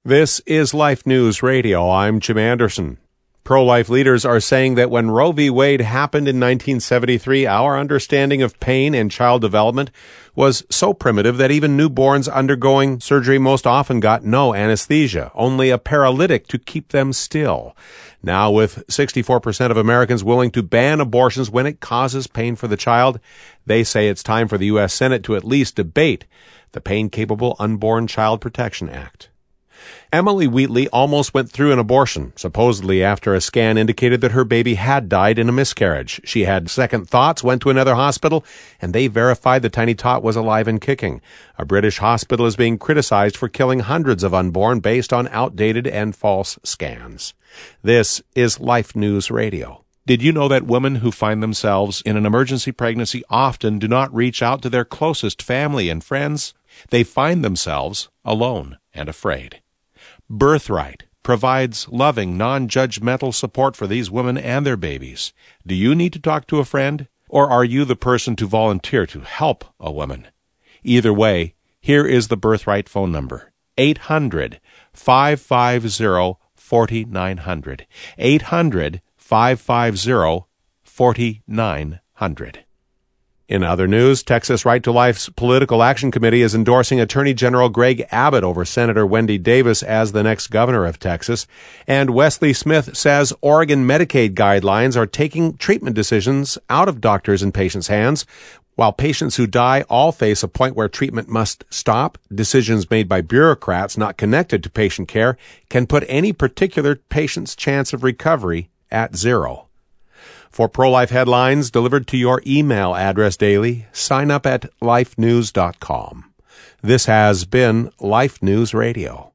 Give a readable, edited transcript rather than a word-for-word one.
This is Life News Radio. I'm Jim Anderson. Pro-life leaders are saying that when Roe v. Wade happened in 1973, our understanding of pain and child development was so primitive that even newborns undergoing surgery most often got no anesthesia, only a paralytic to keep them still. Now, with 64% of Americans willing to ban abortions when it causes pain for the child, they say it's time for the U.S. Senate to at least debate the Pain-Capable Unborn Child Protection Act. Emily Wheatley almost went through an abortion, supposedly after a scan indicated that her baby had died in a miscarriage. She had second thoughts, went to another hospital, and they verified the tiny tot was alive and kicking. A British hospital is being criticized for killing hundreds of unborn based on outdated and false scans. This is Life News Radio. Did you know that women who find themselves in an emergency pregnancy often do not reach out to their closest family and friends? They find themselves alone and afraid. Birthright provides loving, non-judgmental support for these women and their babies. Do you need to talk to a friend, or are you the person to volunteer to help a woman? Either way, here is the Birthright phone number: 800-550-4900. 800-550-4900. In other news, Texas Right to Life's Political Action Committee is endorsing Attorney General Greg Abbott over Senator Wendy Davis as the next governor of Texas. And Wesley Smith says Oregon Medicaid guidelines are taking treatment decisions out of doctors' and patients' hands. While patients who die all face a point where treatment must stop, decisions made by bureaucrats not connected to patient care can put any particular patient's chance of recovery at zero. For pro-life headlines delivered to your email address daily, sign up at lifenews.com. This has been Life News Radio.